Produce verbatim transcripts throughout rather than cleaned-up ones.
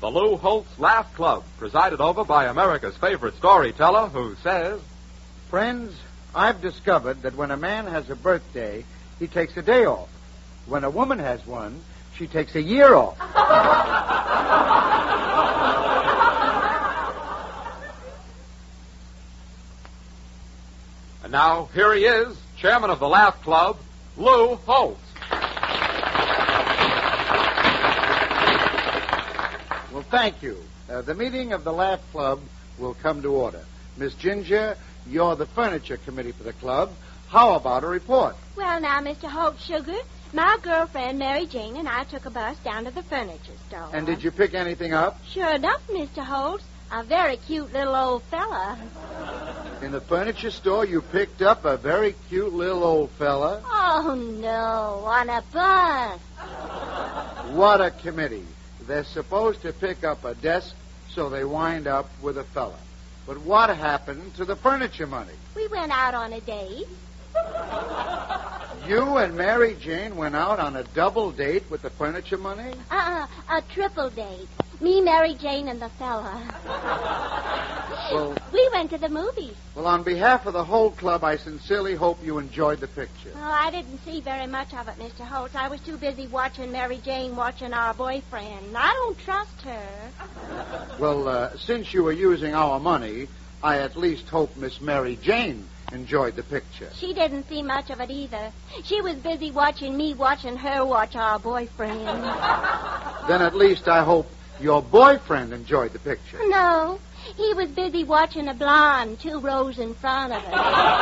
The Lou Holtz Laugh Club, presided over by America's favorite storyteller, who says, Friends, I've discovered that when a man has a birthday, he takes a day off. When a woman has one, she takes a year off. And now, here he is, chairman of the Laugh Club, Lou Holtz. Well, thank you. Uh, the meeting of the Laugh Club will come to order. Miss Ginger, you're the furniture committee for the club. How about a report? Well, now, Mister Holtz, sugar, my girlfriend, Mary Jane, and I took a bus down to the furniture store. And did you pick anything up? Sure enough, Mister Holtz. A very cute little old fella. In the furniture store, you picked up a very cute little old fella? Oh, no, on a bus. What a committee. They're supposed to pick up a desk, so they wind up with a fella. But what happened to the furniture money? We went out on a date. You and Mary Jane went out on a double date with the furniture money? Uh-uh, a triple date. Me, Mary Jane, and the fella. Well, we went to the movies. Well, on behalf of the whole club, I sincerely hope you enjoyed the picture. Oh, I didn't see very much of it, Mister Holtz. I was too busy watching Mary Jane watching our boyfriend. I don't trust her. Well, uh, since you were using our money, I at least hope Miss Mary Jane enjoyed the picture. She didn't see much of it either. She was busy watching me watching her watch our boyfriend. Then at least I hope your boyfriend enjoyed the picture. No. He was busy watching a blonde two rows in front of her.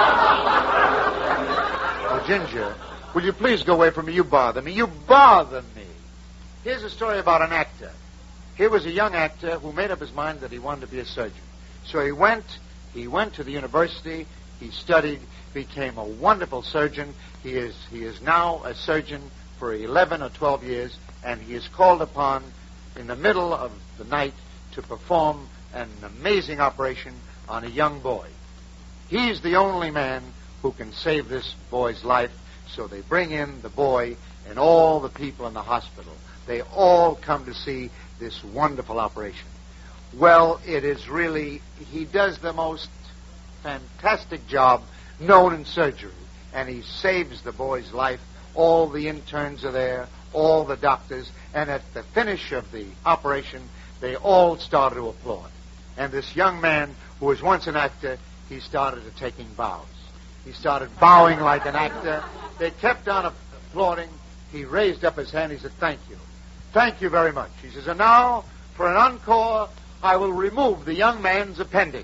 Oh, Ginger, will you please go away from me? You bother me. You bother me. Here's a story about an actor. Here was a young actor who made up his mind that he wanted to be a surgeon. So he went, he went to the university, he studied, became a wonderful surgeon. He is, he is now a surgeon for eleven or twelve years, and he is called upon in the middle of the night to perform an amazing operation on a young boy. He's the only man who can save this boy's life, so they bring in the boy and all the people in the hospital. They all come to see this wonderful operation. Well, it is really, he does the most fantastic job known in surgery, and he saves the boy's life. All the interns are there, all the doctors, and at the finish of the operation, they all started to applaud. And this young man, who was once an actor, he started to taking bows. He started bowing like an actor. They kept on applauding. He raised up his hand. He said, "Thank you. Thank you very much." He says, "And now, for an encore, I will remove the young man's appendix."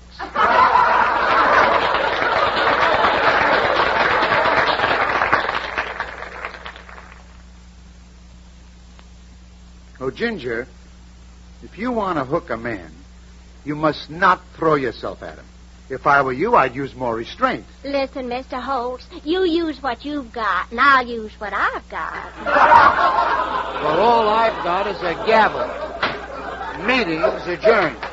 Oh, Ginger, if you want to hook a man, you must not throw yourself at him. If I were you, I'd use more restraint. Listen, Mister Holtz, you use what you've got, and I'll use what I've got. Well, all I've got is a gavel. Meeting's adjourned.